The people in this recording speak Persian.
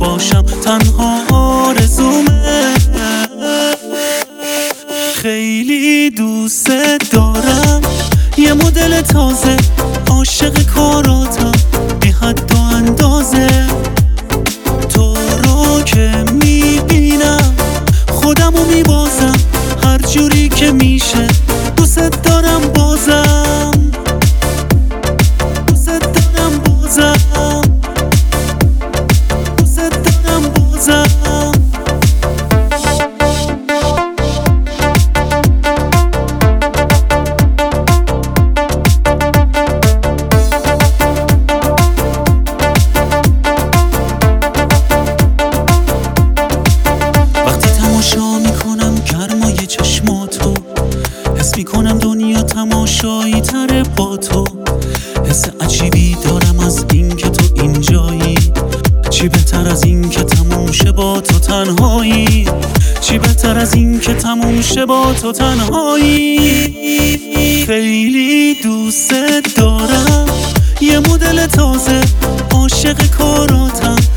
باشم تنها آرزومه. خیلی دوست دارم، یه مدل تازه، عاشق کاراتم بی حد و اندازه. تو رو که میبینم خودمو میبازم، هر جوری که میشه دوست دارم بازم، دوست دارم بازم، دوست دارم بازم. وقتی تماشا میکنم گرمای چشماتو، حس میکنم دنیا تماشایی تره با تو. حس عجیبی دارم از این که تو اینجایی، چی بهتر از این که تموم شه با تو تنهایی، چی بهتر از این که تموم شه با تو تنهایی. خیلی دوست دارم، یه مدل تازه، عاشق کاراتم